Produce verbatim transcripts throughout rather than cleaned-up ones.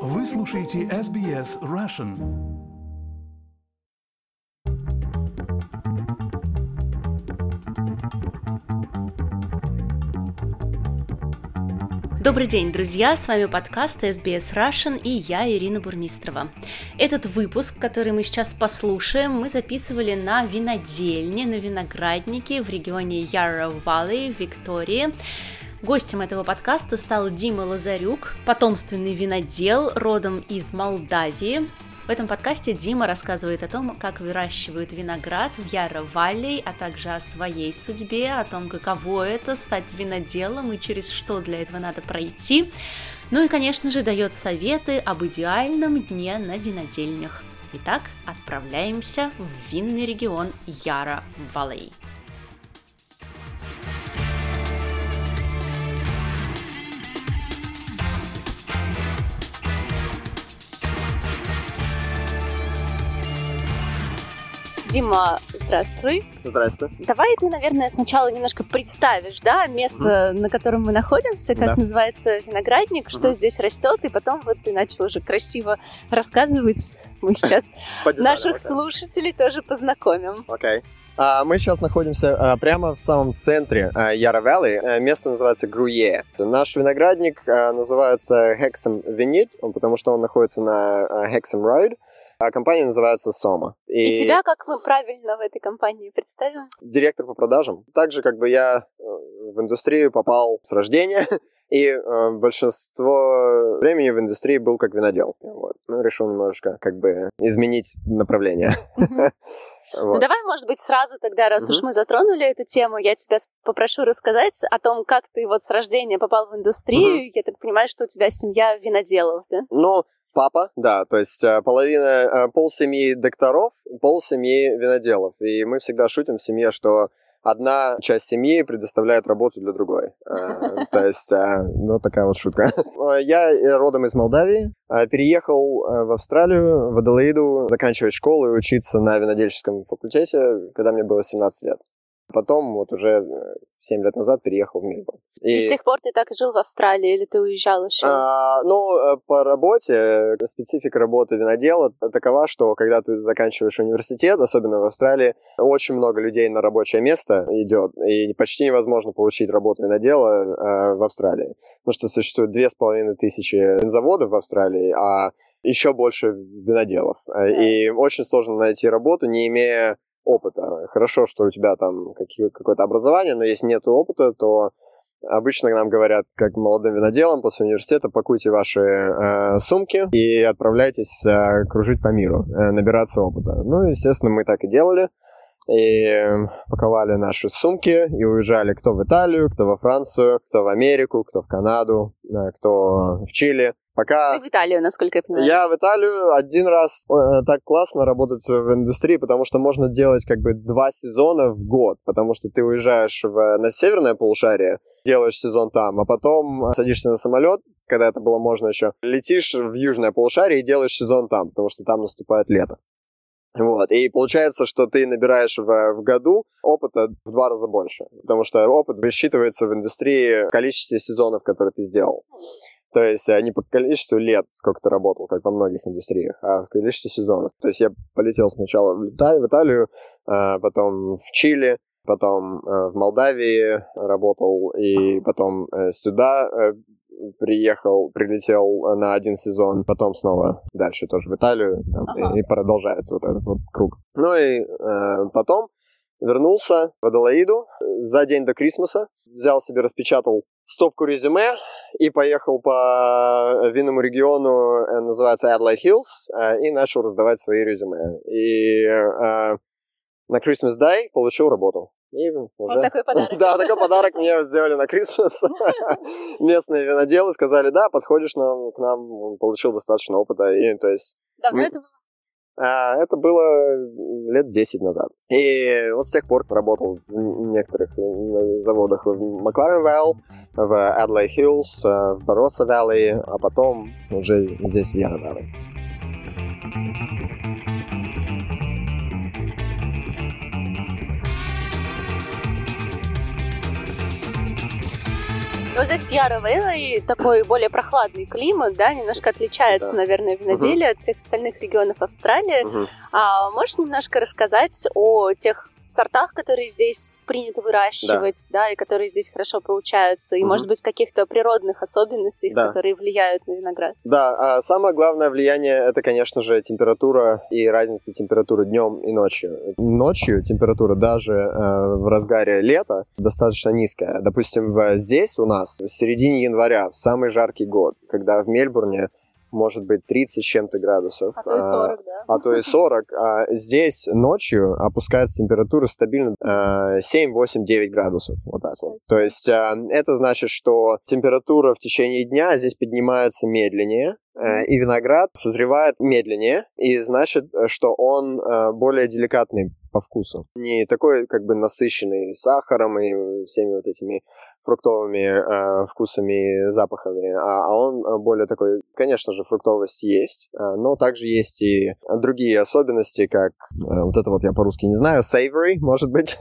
Вы слушаете эс би эс Russian. Добрый день, друзья! С вами подкаст эс би эс Russian и я, Ирина Бурмистрова. Этот выпуск, который мы сейчас послушаем, мы записывали на винодельне, на винограднике в регионе Yarra Valley в Виктории. Гостем этого подкаста стал Дима Лазарюк, потомственный винодел, родом из Молдавии. В этом подкасте Дима рассказывает о том, как выращивают виноград в Yarra Valley, а также о своей судьбе, о том, каково это стать виноделом и через что для этого надо пройти. Ну и, конечно же, дает советы об идеальном дне на винодельнях. Итак, отправляемся в винный регион Yarra Valley. Дима, здравствуй. Здравствуй. Давай ты, наверное, сначала немножко представишь, да, место, mm-hmm. на котором мы находимся, как да. называется виноградник, что mm-hmm. здесь растет, и потом вот ты начал уже красиво рассказывать. Мы сейчас наших слушателей тоже познакомим. Окей. Мы сейчас находимся прямо в самом центре Yarra Valley. Место называется Gruyere. Наш виноградник называется Hexham Vineyard, потому что он находится на Hexham Road, а компания называется Soma. И... и тебя как мы правильно в этой компании представим? Директор по продажам. Также как бы я в индустрию попал с рождения, и э, большинство времени в индустрии был как винодел. Вот. Ну, решил немножко как бы изменить направление. Mm-hmm. Вот. Ну давай, может быть, сразу тогда, раз uh-huh. уж мы затронули эту тему, я тебя попрошу рассказать о том, как ты вот с рождения попал в индустрию. Uh-huh. Я так понимаю, что у тебя семья виноделов, да? Ну, папа, да, то есть половина, полсемьи докторов, полсемьи виноделов. И мы всегда шутим в семье, что одна часть семьи предоставляет работу для другой. То есть, ну, такая вот шутка. Я родом из Молдавии, переехал в Австралию, в Аделаиду, заканчивать школу и учиться на винодельческом факультете, когда мне было семнадцать лет. Потом вот уже семь лет назад переехал в Мельбурн. И... и с тех пор ты так и жил в Австралии, или ты уезжал еще? А, ну, по работе, специфика работы винодела такова, что когда ты заканчиваешь университет, особенно в Австралии, очень много людей на рабочее место идет, и почти невозможно получить работу винодела а, в Австралии. Потому что существует две с половиной тысячи винзаводов в Австралии, а еще больше виноделов. Да. И очень сложно найти работу, не имея опыта. Хорошо, что у тебя там какое-то образование, но если нет опыта, то обычно нам говорят, как молодым виноделам после университета, пакуйте ваши э, сумки и отправляйтесь э, кружить по миру, э, набираться опыта. Ну, естественно, мы так и делали. И паковали наши сумки и уезжали кто в Италию, кто во Францию, кто в Америку, кто в Канаду, кто в Чили. Пока... Ты в Италию, насколько я понимаю. Я в Италию один раз. Так классно работать в индустрии, потому что можно делать как бы два сезона в год, потому что ты уезжаешь в... на северное полушарие, делаешь сезон там, а потом садишься на самолет, когда это было можно еще, летишь в южное полушарие и делаешь сезон там, потому что там наступает лето. Вот, и получается, что ты набираешь в, в году опыта в два раза больше, потому что опыт высчитывается в индустрии в количестве сезонов, которые ты сделал. То есть не по количеству лет, сколько ты работал, как во многих индустриях, а в количестве сезонов. То есть я полетел сначала в Италию, потом в Чили, потом в Молдавии работал, и потом сюда приехал, прилетел на один сезон, потом снова дальше тоже в Италию, там, ага. и, и продолжается вот этот вот круг. Ну и э, потом вернулся в Аделаиду за день до Крисмаса, взял себе, распечатал стопку резюме и поехал по винному региону, называется Adelaide Hills, э, и начал раздавать свои резюме. И э, на Christmas Day получил работу. И уже... Вот такой подарок. Да, такой подарок мне сделали на Крисмас. Местные виноделы сказали, да, подходишь нам, к нам, получил достаточно опыта. И, то есть, давно это было? А, это было лет десять назад. И вот с тех пор работал в некоторых заводах в McLaren Vale, в Adelaide Hills, в Barossa Valley, а потом уже здесь в Yarra Valley. Ну, здесь Сьерра Вейла такой более прохладный климат, да, немножко отличается, да. наверное, виноделие uh-huh. от всех остальных регионов Австралии. Uh-huh. А можешь немножко рассказать о тех сортах, которые здесь принято выращивать, да, да и которые здесь хорошо получаются, и, угу. может быть, каких-то природных особенностей, да. которые влияют на виноград? Да, а самое главное влияние — это, конечно же, температура и разница температуры днем и ночью. Ночью температура даже э, в разгаре лета достаточно низкая. Допустим, здесь у нас в середине января, в самый жаркий год, когда в Мельбурне может быть тридцать с чем-то градусов. А то и сорок, а, да? А то и сорок. А здесь ночью опускается температура стабильно а, семь, восемь, девять градусов. Вот так вот. То есть а, это значит, что температура в течение дня здесь поднимается медленнее, а, и виноград созревает медленнее, и значит, что он а, более деликатный по вкусу. Не такой, как бы, насыщенный сахаром и всеми вот этими фруктовыми э, вкусами, запахами, а, а он более такой, конечно же, фруктовость есть, э, но также есть и другие особенности, как э, вот это вот я по-русски не знаю, savory, может быть,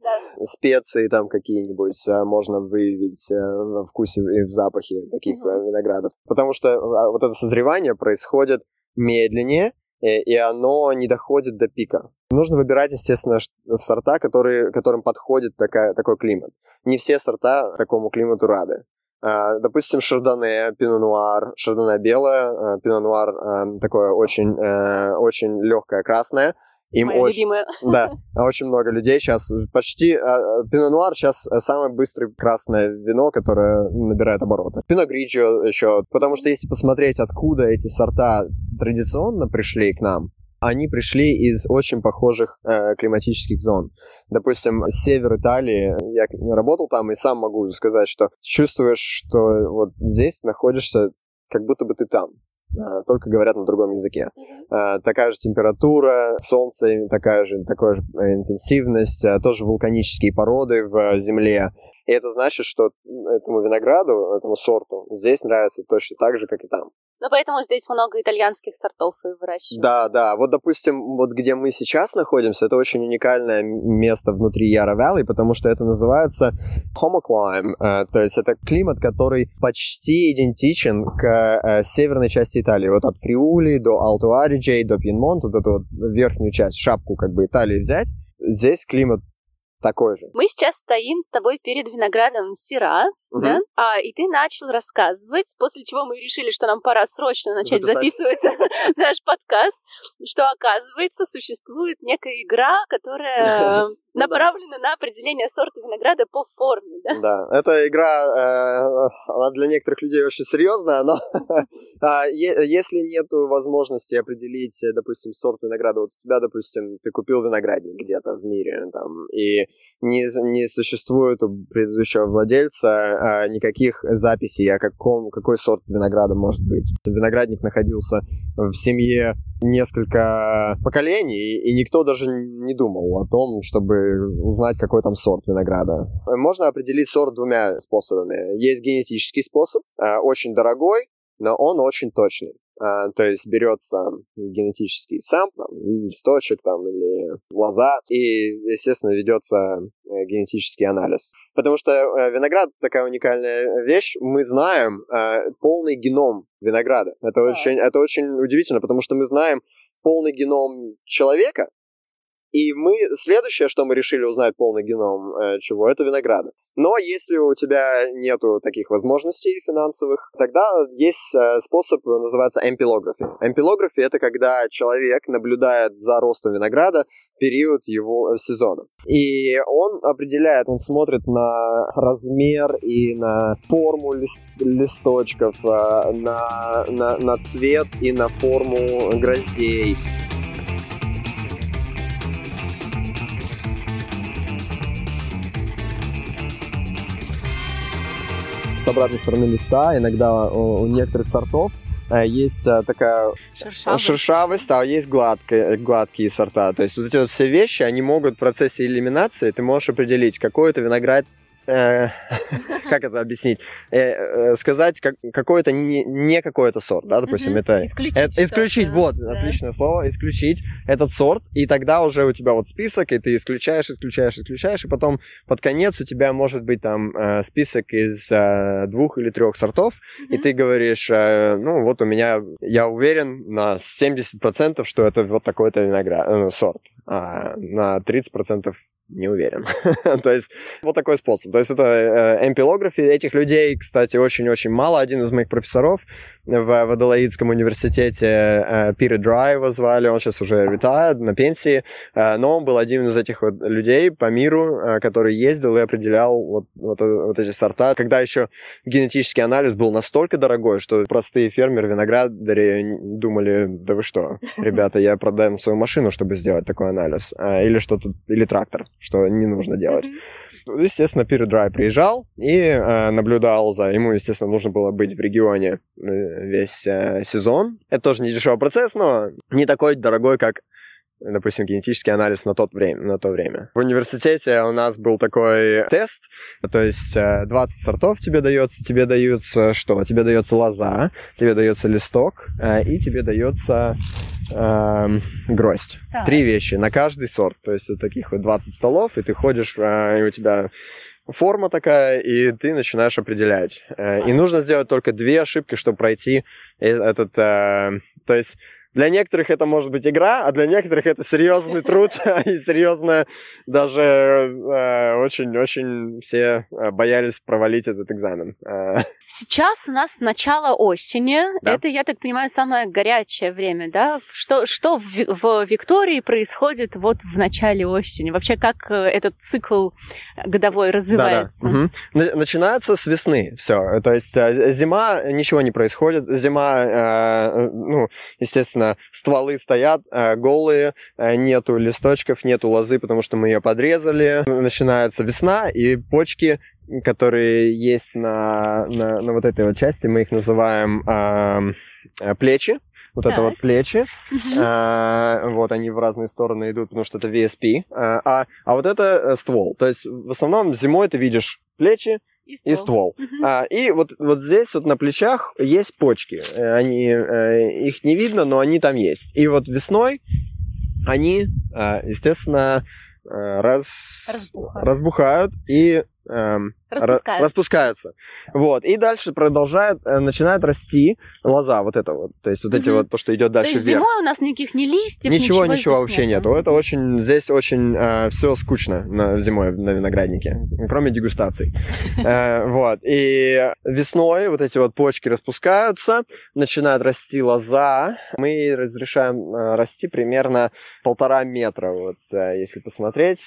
специи там какие-нибудь э, можно выявить э, в вкусе и в запахе таких mm-hmm. виноградов, потому что э, вот это созревание происходит медленнее, и, и оно не доходит до пика. Нужно выбирать, естественно, сорта, которые, которым подходит такая, такой климат. Не все сорта такому климату рады. А, допустим, шардоне, пино-нуар, шардоне белое, пино-нуар такое очень, очень легкое красное. Им Моя очень, любимая. Да, очень много людей сейчас, почти, пино-нуар сейчас самое быстрое красное вино, которое набирает обороты. Пино-гриджио еще, потому что если посмотреть, откуда эти сорта традиционно пришли к нам, они пришли из очень похожих э, климатических зон. Допустим, север Италии, я работал там и сам могу сказать, что чувствуешь, что вот здесь находишься, как будто бы ты там. Только говорят на другом языке. Mm-hmm. Такая же температура, солнце, такая же, такая же интенсивность, тоже вулканические породы в земле. И это значит, что этому винограду, этому сорту здесь нравится точно так же, как и там. Ну, поэтому здесь много итальянских сортов и выращивают. Да, да. Вот, допустим, вот где мы сейчас находимся, это очень уникальное место внутри Yarra Valley, потому что это называется homoclime, э, то есть это климат, который почти идентичен к э, северной части Италии. Вот от Фриули до Alto Adige, до Пьемонта, вот эту вот верхнюю часть, шапку как бы Италии взять, здесь климат такой же. Мы сейчас стоим с тобой перед виноградом Сира, угу. да? А, и ты начал рассказывать, после чего мы решили, что нам пора срочно начать Записать. записывать наш подкаст, что, оказывается, существует некая игра, которая направлена на определение сорта винограда по форме, да? Да, эта игра, она для некоторых людей очень серьезная, но если нет возможности определить, допустим, сорт винограда, вот у тебя, допустим, ты купил виноградник где-то в мире, там, и не, не существует у предыдущего владельца а, никаких записей о каком, какой сорт винограда может быть. Виноградник находился в семье несколько поколений, и, и никто даже не думал о том, чтобы узнать, какой там сорт винограда. Можно определить сорт двумя способами. Есть генетический способ, а, очень дорогой, но он очень точный. Uh, то есть берется генетический сам, там, листочек там, или лоза, и, естественно, ведется uh, генетический анализ. Потому что uh, виноград такая уникальная вещь. Мы знаем uh, полный геном винограда. Это, yeah. очень, это очень удивительно, потому что мы знаем полный геном человека, и мы, следующее, что мы решили узнать полный геном э, чего, это винограда. Но если у тебя нету таких возможностей финансовых, тогда есть э, способ, называется эмпилографи. Эмпилографи — это когда человек наблюдает за ростом винограда в период его сезона. И он определяет, он смотрит на размер и на форму лист, листочков, э, на, на, на цвет и на форму гроздей. С обратной стороны листа иногда у, у некоторых сортов э, есть э, такая шершавость. шершавость, а есть гладкие, гладкие сорта. То есть вот эти вот все вещи, они могут в процессе элиминации, ты можешь определить, какой это виноград как это объяснить? Сказать какой-то не какой-то сорт, да, допустим, это... Исключить. Исключить, вот, отличное слово, исключить этот сорт, и тогда уже у тебя вот список, и ты исключаешь, исключаешь, исключаешь, и потом под конец у тебя может быть там список из двух или трех сортов, и ты говоришь, ну, вот у меня, я уверен на семьдесят процентов, что это вот такой-то виноград, сорт, а на тридцать процентов не уверен. То есть вот такой способ. То есть это эмпилографи. Этих людей, кстати, очень-очень мало. Один из моих профессоров в Аделаидском университете, Питер Драй его звали, он сейчас уже retired, на пенсии, но он был один из этих вот людей по миру, который ездил и определял вот, вот, вот эти сорта. Когда еще генетический анализ был настолько дорогой, что простые фермеры, виноградари думали, да вы что, ребята, я продам свою машину, чтобы сделать такой анализ, или что-то, или трактор, что не нужно делать. Mm-hmm. Естественно, Питер Драй приезжал и э, наблюдал за... Ему, естественно, нужно было быть в регионе весь э, сезон. Это тоже не дешевый процесс, но не такой дорогой, как, допустим, генетический анализ на, тот время, на то время. В университете у нас был такой тест, то есть двадцать сортов тебе дается, тебе дается что? Тебе дается лоза, тебе дается листок, и тебе дается э, гроздь. Так. Три вещи на каждый сорт, то есть вот таких вот двадцать столов, и ты ходишь, и у тебя форма такая, и ты начинаешь определять. И нужно сделать только две ошибки, чтобы пройти этот... То есть для некоторых это может быть игра, а для некоторых это серьезный труд и серьезно даже очень-очень все боялись провалить этот экзамен. Сейчас у нас начало осени. Да. Это, я так понимаю, самое горячее время, да? Что, что в, в Виктории происходит вот в начале осени? Вообще, как этот цикл годовой развивается? Да, да. Угу. Начинается с весны все. То есть зима, ничего не происходит. Зима, ну, естественно, стволы стоят э, голые, э, нету листочков, нету лозы, потому что мы ее подрезали. Начинается весна, и почки, которые есть на, на, на вот этой вот части, мы их называем э, плечи. Вот так. Это вот плечи. Uh-huh. А, вот они в разные стороны идут, потому что это ви эс пи. А, а, а вот это ствол. То есть в основном зимой ты видишь плечи и ствол. И, ствол. Uh-huh. А, и вот, вот здесь вот на плечах есть почки. Они, их не видно, но они там есть. И вот весной они, естественно, раз... разбухают. разбухают и эм, распускаются. распускаются. Вот. И дальше продолжает, начинает расти лоза, вот это вот. То есть вот mm-hmm. эти вот, то, что идет дальше вверх. То есть зимой у нас никаких ни листьев, ничего, ничего, ничего вообще нету. Это очень, здесь очень э, все скучно на, зимой на винограднике, кроме дегустаций. Вот. И весной вот эти вот почки распускаются, начинает расти лоза. Мы разрешаем расти примерно полтора метра, вот, если посмотреть.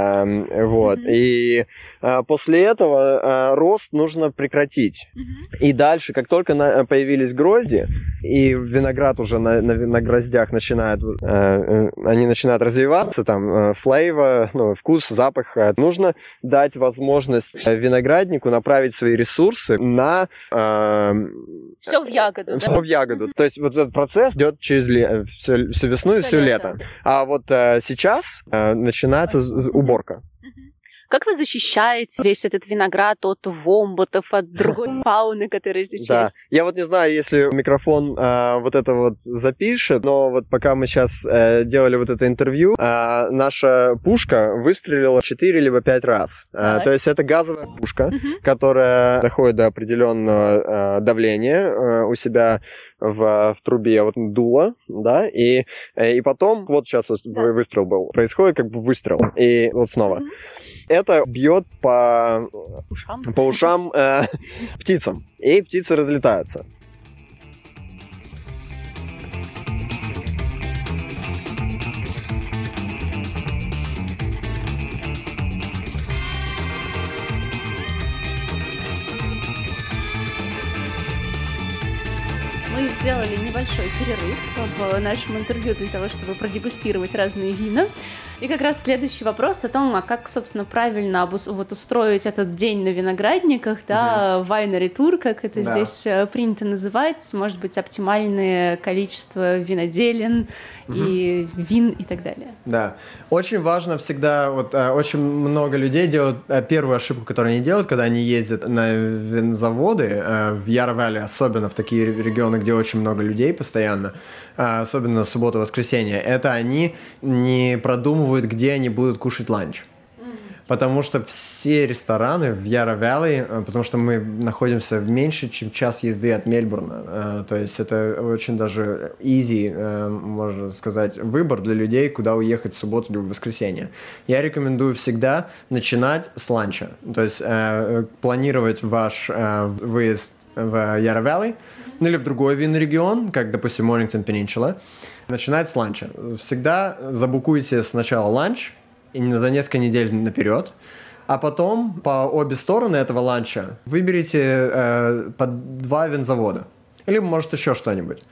Вот. И после этого рост нужно прекратить. Uh-huh. И дальше, как только на, появились грозди, и виноград уже на, на, на гроздях начинает, э, э, они начинают развиваться, там, флейва, ну, вкус, запах, э, нужно дать возможность винограднику направить свои ресурсы на... Э, все в ягоду, все да? в ягоду. Uh-huh. То есть вот этот процесс идет через ле- всю, всю весну все и все лето. лето. А вот э, сейчас э, начинается uh-huh. уборка. Uh-huh. Как вы защищаете весь этот виноград от вомботов, от другой фауны, которая здесь да. есть? Я вот не знаю, если микрофон э, вот это вот запишет, но вот пока мы сейчас э, делали вот это интервью, э, наша пушка выстрелила четыре либо пять раз. Э, то есть это газовая пушка, uh-huh. которая доходит до определенного э, давления э, у себя в, в трубе, вот дуло, да, и, и потом, вот сейчас вот да. выстрел был, происходит как бы выстрел, и вот снова. Uh-huh. Это бьет по ушам, по ушам э, птицам, и птицы разлетаются. Мы сделали небольшой перерыв в нашем интервью для того, чтобы продегустировать разные вина. И как раз следующий вопрос о том, а как, собственно, правильно обус- вот устроить этот день на виноградниках, да, угу. winery tour, как это да. здесь принято называть, может быть, оптимальное количество виноделин угу. и вин и так далее. Да, очень важно всегда, вот очень много людей делают первую ошибку, которую они делают, когда они ездят на винзаводы, в Yarra Valley, особенно в такие регионы, где очень много людей постоянно, особенно субботу-воскресенье, это они не продумывают, где они будут кушать ланч. Потому что все рестораны в Yarra Valley, потому что мы находимся меньше, чем час езды от Мельбурна, то есть это очень даже easy, можно сказать, выбор для людей, куда уехать в субботу или в воскресенье. Я рекомендую всегда начинать с ланча, то есть планировать ваш выезд в Yarra Valley, ну или в другой винный регион, как, допустим, Mornington Peninsula, начинать с ланча. Всегда забукуйте сначала ланч, и за несколько недель наперед, а потом по обе стороны этого ланча выберите э, по два винзавода, или может еще что-нибудь.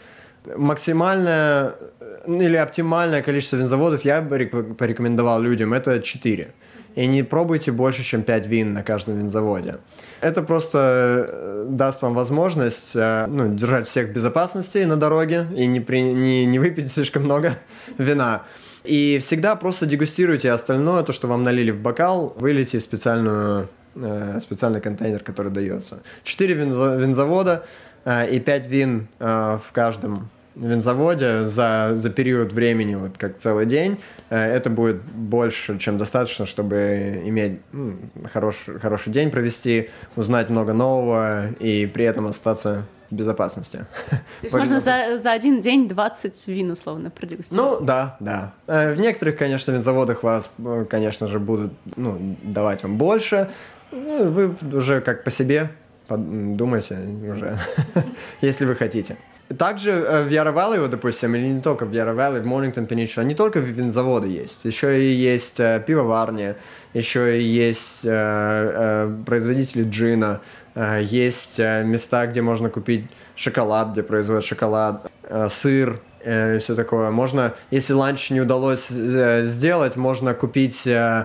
Максимальное или оптимальное количество винзаводов я бы порекомендовал людям, это четыре. И не пробуйте больше, чем пять вин на каждом винзаводе. Это просто даст вам возможность ну, держать всех в безопасности на дороге и не, при, не, не выпить слишком много вина. И всегда просто дегустируйте остальное, то, что вам налили в бокал, вылейте в специальную, э, специальный контейнер, который дается. Четыре винзавода э, и пять вин э, в каждом винзаводе за, за период времени, вот как целый день, э, это будет больше, чем достаточно, чтобы иметь ну, хороший, хороший день провести, узнать много нового и при этом остаться в безопасности. То есть можно за, за один день двадцать вин, условно, продегустировать? Ну, да, да. В некоторых, конечно, винзаводах вас, конечно же, будут ну, давать вам больше. Вы уже как по себе думаете уже, если вы хотите. Также в Yarra Valley, вот, допустим, или не только в Yarra Valley, в Mornington Peninsula, не только винзаводы есть, еще и есть пивоварни, еще и есть э, э, производители джина, э, есть места, где можно купить шоколад, где производят шоколад, э, сыр э, и все такое. Можно, если ланч не удалось э, сделать, можно купить э,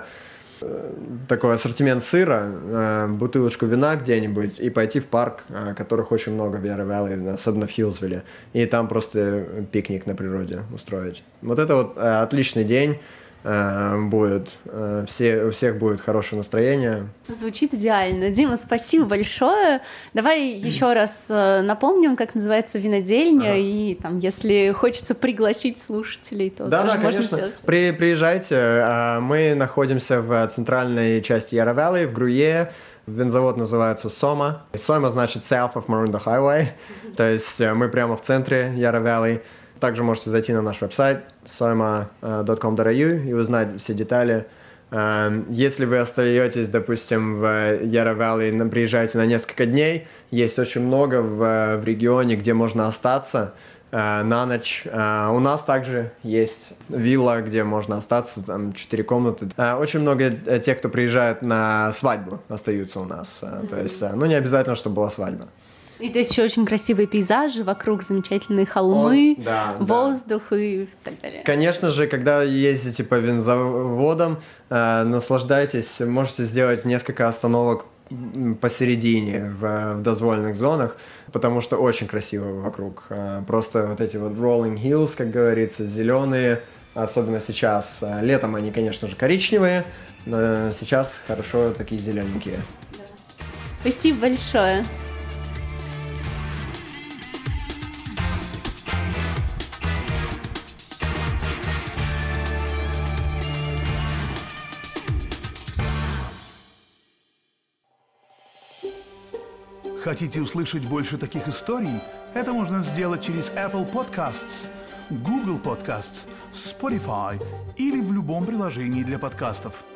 такой ассортимент сыра, э, бутылочку вина где-нибудь и пойти в парк, э, которых очень много в Yarra Valley, особенно в Хиллсвилле, и там просто пикник на природе устроить. Вот это вот э, отличный день э, будет, э, все, у всех будет хорошее настроение. Звучит идеально. Дима, спасибо большое. Давай еще раз э, напомним, как называется винодельня, ага. и там, если хочется пригласить слушателей, то да, тоже да, можно конечно. сделать. При, приезжайте. Мы находимся в центральной части Yarra Valley, в Груе. Винзавод называется Soma. Soma значит South of Maroondah Highway, то есть мы прямо в центре Yarra Valley. Также можете зайти на наш веб-сайт soma dot com dot a u и узнать все детали. Если вы остаетесь, допустим, в Yarra Valley, приезжаете на несколько дней, есть очень много в, в регионе, где можно остаться на ночь. У нас также есть вилла, где можно остаться, там четыре комнаты. Очень много тех, кто приезжает на свадьбу, остаются у нас. Mm-hmm. То есть, ну, не обязательно, чтобы была свадьба. И здесь еще очень красивые пейзажи, вокруг замечательные холмы, О, да, воздух да. и так далее. Конечно же, когда ездите по винзаводам, э, наслаждайтесь, можете сделать несколько остановок посередине в, в дозволенных зонах, потому что очень красиво вокруг. Э, просто вот эти вот rolling hills, как говорится, зеленые, особенно сейчас. Летом они, конечно же, коричневые, но сейчас хорошо такие зелененькие. Спасибо большое. Хотите услышать больше таких историй? Это можно сделать через Apple Podcasts, Google Podcasts, Spotify или в любом приложении для подкастов.